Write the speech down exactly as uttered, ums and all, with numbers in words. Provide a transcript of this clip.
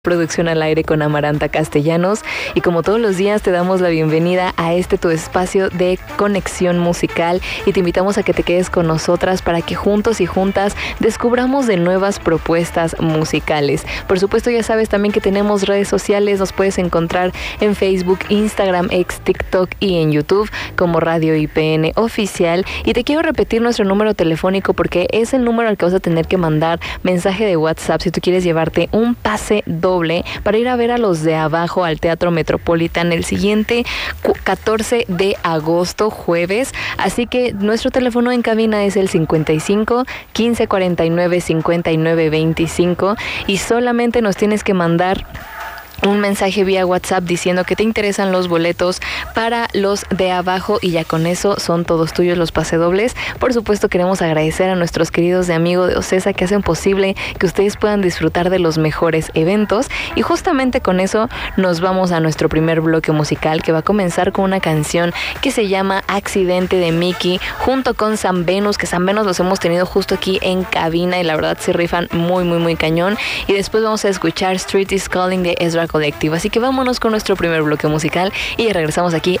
Producción al aire con Amaranta Castellanos, y como todos los días te damos la bienvenida a este tu espacio de conexión musical y te invitamos a que te quedes con nosotras para que juntos y juntas descubramos de nuevas propuestas musicales. Por supuesto, ya sabes también que tenemos redes sociales, nos puedes encontrar en Facebook, Instagram, X, TikTok y en YouTube como Radio I P N Oficial. Y te quiero repetir nuestro número telefónico porque es el número al que vas a tener que mandar mensaje de WhatsApp si tú quieres llevarte un pase doble para ir a ver a Los de Abajo al Teatro Metropolitan el siguiente catorce de agosto, jueves. Así que nuestro teléfono en cabina es el cincuenta y cinco, quince cuarenta y nueve, cincuenta y nueve veinticinco y solamente nos tienes que mandar un mensaje vía WhatsApp diciendo que te interesan los boletos para Los de Abajo y ya con eso son todos tuyos los pasedobles. Por supuesto, queremos agradecer a nuestros queridos de Amigo de Ocesa que hacen posible que ustedes puedan disfrutar de los mejores eventos, y justamente con eso nos vamos a nuestro primer bloque musical, que va a comenzar con una canción que se llama Accidente de Miki junto con San Venus, que San Venus los hemos tenido justo aquí en cabina y la verdad se rifan muy muy muy cañón. Y después vamos a escuchar Street is Calling de Ezra Collective. Así que vámonos con nuestro primer bloque musical y regresamos aquí